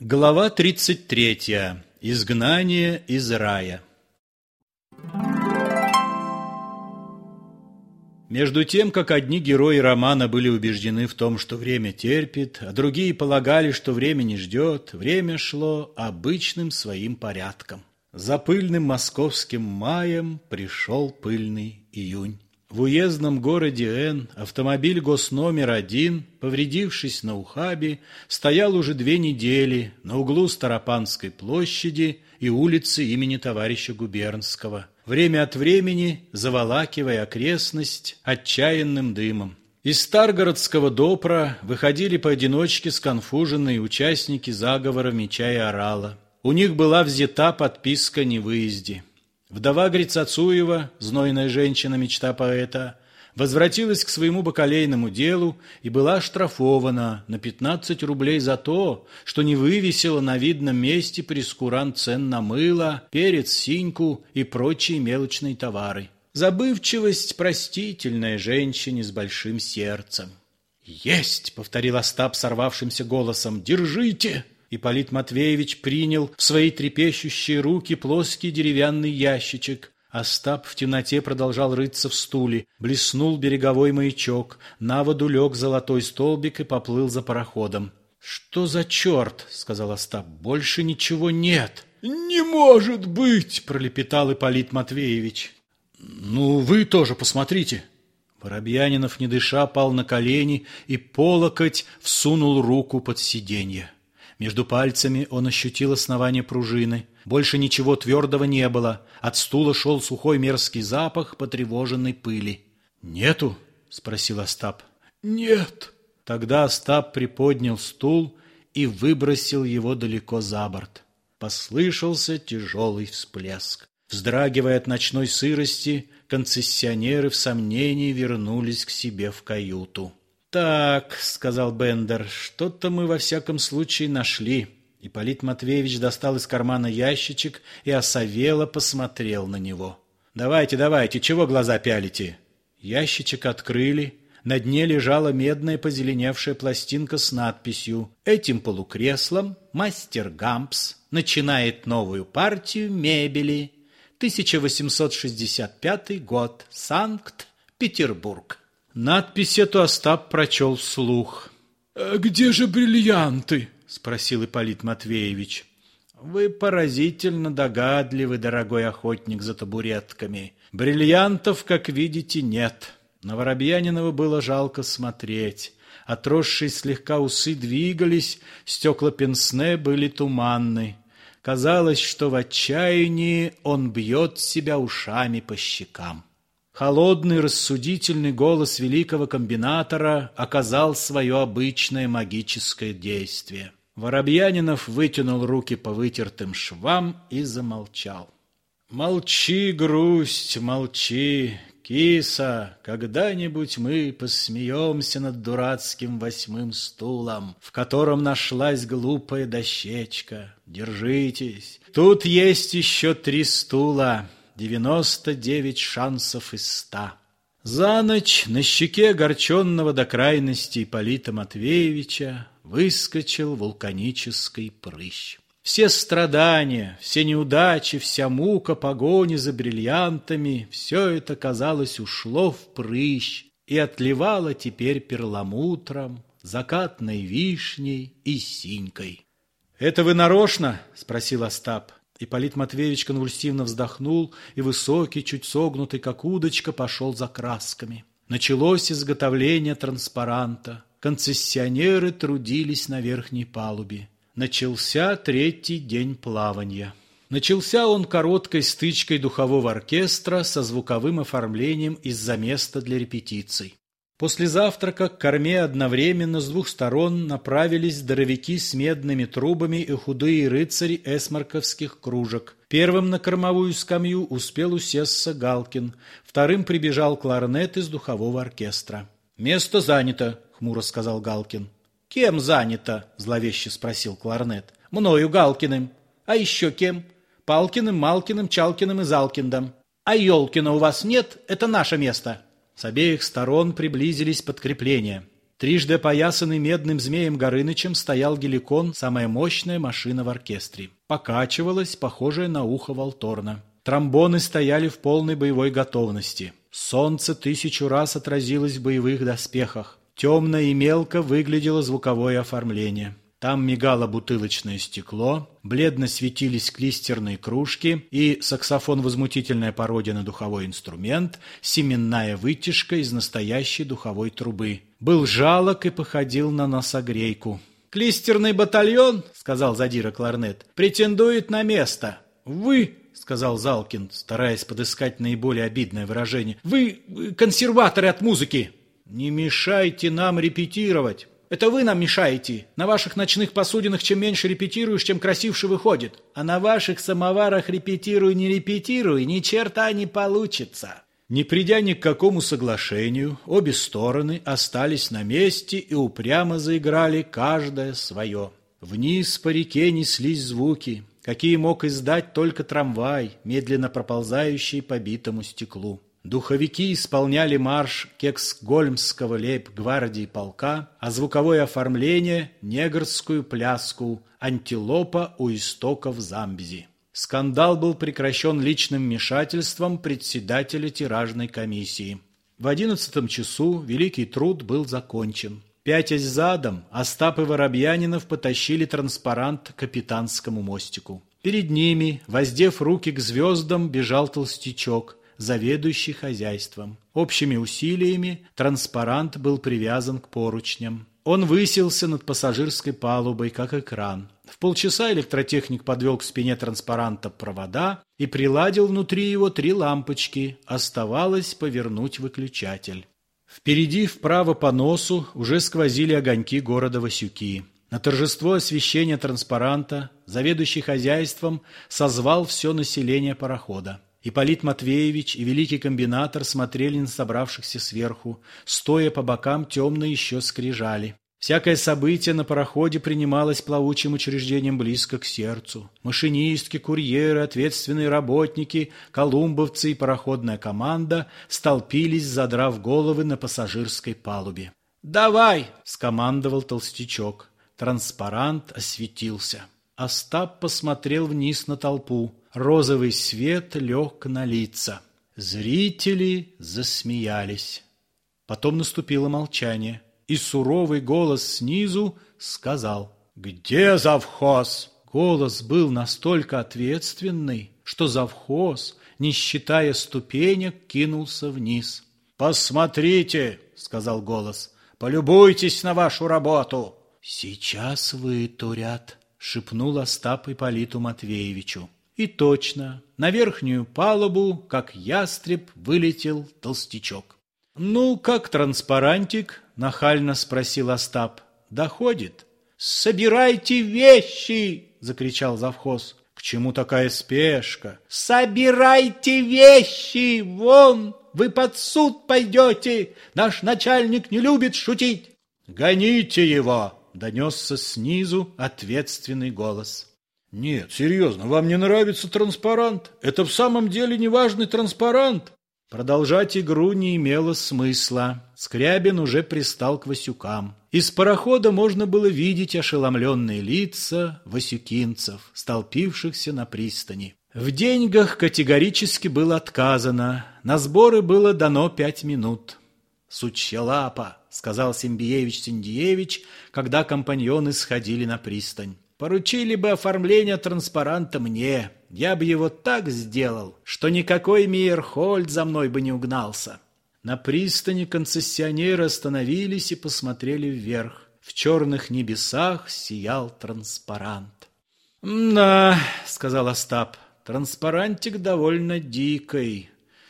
Глава 33. Изгнание из рая. Между тем, как одни герои романа были убеждены в том, что время терпит, а другие полагали, что время не ждет, время шло обычным своим порядком. За пыльным московским маем пришел пыльный июнь. В уездном городе Н автомобиль госномер 1, повредившись на ухабе, стоял уже 2 недели на углу Старопанской площади и улицы имени товарища Губернского, время от времени заволакивая окрестность отчаянным дымом. Из Старгородского допра выходили поодиночке сконфуженные участники заговора Меча и Орала. У них была взята подписка о невыезде. Вдова Грицацуева, знойная женщина, мечта поэта, возвратилась к своему бакалейному делу и была оштрафована на 15 рублей за то, что не вывесила на видном месте прескурант цен на мыло, перец, синьку и прочие мелочные товары. Забывчивость простительная женщине с большим сердцем. «Есть!» — повторил Остап сорвавшимся голосом. «Держите!» Ипполит Матвеевич принял в свои трепещущие руки плоский деревянный ящичек. Остап в темноте продолжал рыться в стуле. Блеснул береговой маячок. На воду лег золотой столбик и поплыл за пароходом. «Что за черт?» — сказал Остап. «Больше ничего нет». «Не может быть!» — пролепетал Ипполит Матвеевич. «Ну, вы тоже посмотрите». Воробьянинов, не дыша, пал на колени и по локоть всунул руку под сиденье. Между пальцами он ощутил основание пружины. Больше ничего твердого не было. От стула шел сухой мерзкий запах потревоженной пыли. «Нету?» — спросил Остап. «Нет». Тогда Остап приподнял стул и выбросил его далеко за борт. Послышался тяжелый всплеск. Вздрагивая от ночной сырости, концессионеры в сомнении вернулись к себе в каюту. «Так», — сказал Бендер, — «что-то мы во всяком случае нашли». Ипполит Матвеевич достал из кармана ящичек и осовело посмотрел на него. «Давайте, давайте, чего глаза пялите?» Ящичек открыли. На дне лежала медная позеленевшая пластинка с надписью: «Этим полукреслом мастер Гампс начинает новую партию мебели. 1865 год. Санкт-Петербург». Надпись эту Остап прочел вслух. «Где же бриллианты?» — спросил Ипполит Матвеевич. «Вы поразительно догадливы, дорогой охотник за табуретками. Бриллиантов, как видите, нет». На Воробьянинова было жалко смотреть. Отросшие слегка усы двигались, стекла пенсне были туманны. Казалось, что в отчаянии он бьет себя ушами по щекам. Холодный, рассудительный голос великого комбинатора оказал свое обычное магическое действие. Воробьянинов вытянул руки по вытертым швам и замолчал. «Молчи, грусть, молчи, киса, когда-нибудь мы посмеемся над дурацким 8-м стулом, в котором нашлась глупая дощечка. Держитесь, тут есть еще 3 стула». 99 шансов из 100. За ночь на щеке огорченного до крайности Ипполита Матвеевича выскочил вулканический прыщ. Все страдания, все неудачи, вся мука погони за бриллиантами — все это, казалось, ушло в прыщ и отливало теперь перламутром, закатной вишней и синькой. «Это вы нарочно?» — спросил Остап. Ипполит Матвеевич конвульсивно вздохнул, и высокий, чуть согнутый, как удочка, пошел за красками. Началось изготовление транспаранта. Концессионеры трудились на верхней палубе. Начался 3-й день плавания. Начался он короткой стычкой духового оркестра со звуковым оформлением из-за места для репетиций. После завтрака к корме одновременно с 2 сторон направились здоровяки с медными трубами и худые рыцари эсмарковских кружек. Первым на кормовую скамью успел усесться Галкин, вторым прибежал кларнет из духового оркестра. «Место занято», — хмуро сказал Галкин. «Кем занято?» — зловеще спросил кларнет. «Мною, Галкиным. А еще кем? Палкиным, Малкиным, Чалкиным и Залкиндом. А Ёлкина у вас нет? Это наше место». С обеих сторон приблизились подкрепления. Трижды опоясанный медным змеем Горынычем стоял геликон, самая мощная машина в оркестре. Покачивалась, похожая на ухо валторна. Тромбоны стояли в полной боевой готовности. Солнце 1000 раз отразилось в боевых доспехах. Темно и мелко выглядело звуковое оформление. Там мигало бутылочное стекло, бледно светились клистерные кружки и саксофон возмутительная пародия на духовой инструмент, семенная вытяжка из настоящей духовой трубы. Был жалок и походил на носогрейку. «Клистерный батальон, — сказал задира кларнет, — претендует на место». «Вы, — сказал Залкин, стараясь подыскать наиболее обидное выражение, — вы консерваторы от музыки. Не мешайте нам репетировать. Это вы нам мешаете. На ваших ночных посудинах чем меньше репетируешь, тем красивше выходит. А на ваших самоварах репетируй, не репетируй, ни черта не получится». Не придя ни к какому соглашению, обе стороны остались на месте и упрямо заиграли каждое свое. Вниз по реке неслись звуки, какие мог издать только трамвай, медленно проползающий по битому стеклу. Духовики исполняли марш Кексгольмского лейб-гвардии полка, а звуковое оформление — негрскую пляску «Антилопа у истоков Замбези». Скандал был прекращен личным вмешательством председателя тиражной комиссии. В 11 часу великий труд был закончен. Пятясь задом, Остап и Воробьянинов потащили транспарант к капитанскому мостику. Перед ними, воздев руки к звездам, бежал толстячок, заведующий хозяйством. Общими усилиями транспарант был привязан к поручням. Он высился над пассажирской палубой, как экран. В полчаса электротехник подвел к спине транспаранта провода и приладил внутри его 3 лампочки. Оставалось повернуть выключатель. Впереди, вправо по носу, уже сквозили огоньки города Васюки. На торжество освещения транспаранта заведующий хозяйством созвал все население парохода. Ипполит Матвеевич и великий комбинатор смотрели на собравшихся сверху, стоя по бокам темно еще скрижали. Всякое событие на пароходе принималось плавучим учреждением близко к сердцу. Машинистки, курьеры, ответственные работники, колумбовцы и пароходная команда столпились, задрав головы на пассажирской палубе. «Давай!» — скомандовал толстячок. Транспарант осветился. Остап посмотрел вниз на толпу. Розовый свет лег на лица. Зрители засмеялись. Потом наступило молчание, и суровый голос снизу сказал: «Где завхоз?» Голос был настолько ответственный, что завхоз, не считая ступенек, кинулся вниз. «Посмотрите!» — сказал голос. «Полюбуйтесь на вашу работу!» «Сейчас вытурят!» — шепнул Остап Ипполиту Матвеевичу. И точно, на верхнюю палубу, как ястреб, вылетел толстячок. «Ну, как транспарантик?» — нахально спросил Остап. «Доходит?» «Собирайте вещи!» — закричал завхоз. «К чему такая спешка?» «Собирайте вещи! Вон! Вы под суд пойдете! Наш начальник не любит шутить!» «Гоните его!» — донесся снизу ответственный голос. «Нет, серьезно, вам не нравится транспарант? Это в самом деле неважный транспарант!» Продолжать игру не имело смысла. Скрябин уже пристал к Васюкам. Из парохода можно было видеть ошеломленные лица васюкинцев, столпившихся на пристани. В деньгах категорически было отказано. На сборы было дано 5 минут. «Сучья лапа», — сказал Симбиевич-Синдиевич, когда компаньоны сходили на пристань. «Поручили бы оформление транспаранта мне. Я бы его так сделал, что никакой Мейерхольд за мной бы не угнался». На пристани концессионеры остановились и посмотрели вверх. В черных небесах сиял транспарант. «Да», — сказал Остап, — «транспарантик довольно дикий.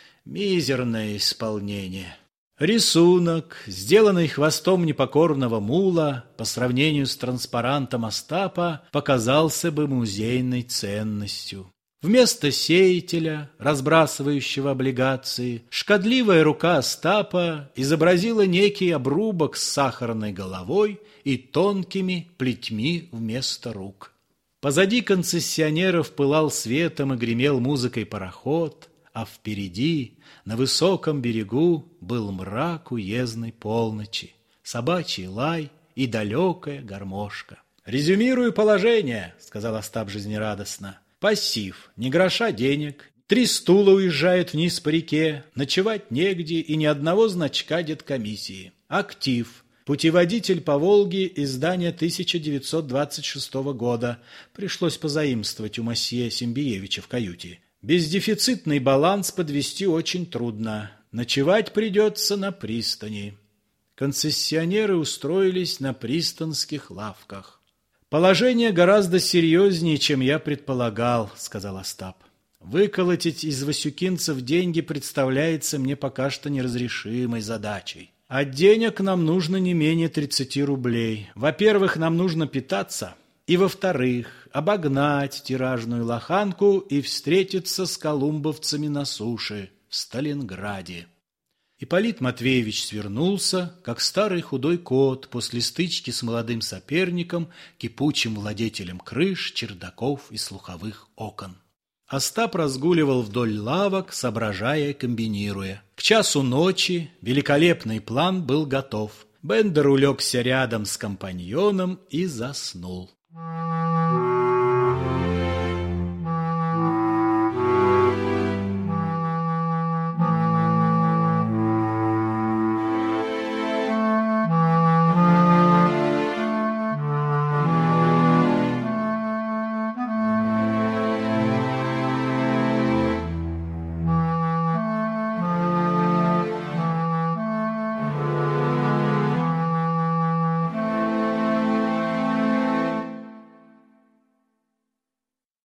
Мизерное исполнение». Рисунок, сделанный хвостом непокорного мула, по сравнению с транспарантом Остапа, показался бы музейной ценностью. Вместо сеятеля, разбрасывающего облигации, шкодливая рука Остапа изобразила некий обрубок с сахарной головой и тонкими плетьми вместо рук. Позади концессионеров пылал светом и гремел музыкой пароход, а впереди, на высоком берегу, был мрак уездной полночи. собачий лай и далекая гармошка. «Резюмирую положение», — сказал Остап жизнерадостно. «Пассив, ни гроша денег, 3 стула уезжают вниз по реке, ночевать негде и ни одного значка деткомиссии. Актив, путеводитель по Волге, издание 1926 года, пришлось позаимствовать у мосье Симбиевича в каюте. Бездефицитный баланс подвести очень трудно, ночевать придется на пристани». Концессионеры устроились на пристанских лавках. «Положение гораздо серьезнее, чем я предполагал», — сказал Остап. «Выколотить из васюкинцев деньги представляется мне пока что неразрешимой задачей. А денег нам нужно не менее 30 рублей. Во-первых, нам нужно питаться, и во-вторых, обогнать тиражную лоханку и встретиться с колумбовцами на суше в Сталинграде». Ипполит Матвеевич свернулся, как старый худой кот после стычки с молодым соперником, кипучим владетелем крыш, чердаков и слуховых окон. Остап разгуливал вдоль лавок, соображая и комбинируя. К часу ночи великолепный план был готов. Бендер улегся рядом с компаньоном и заснул.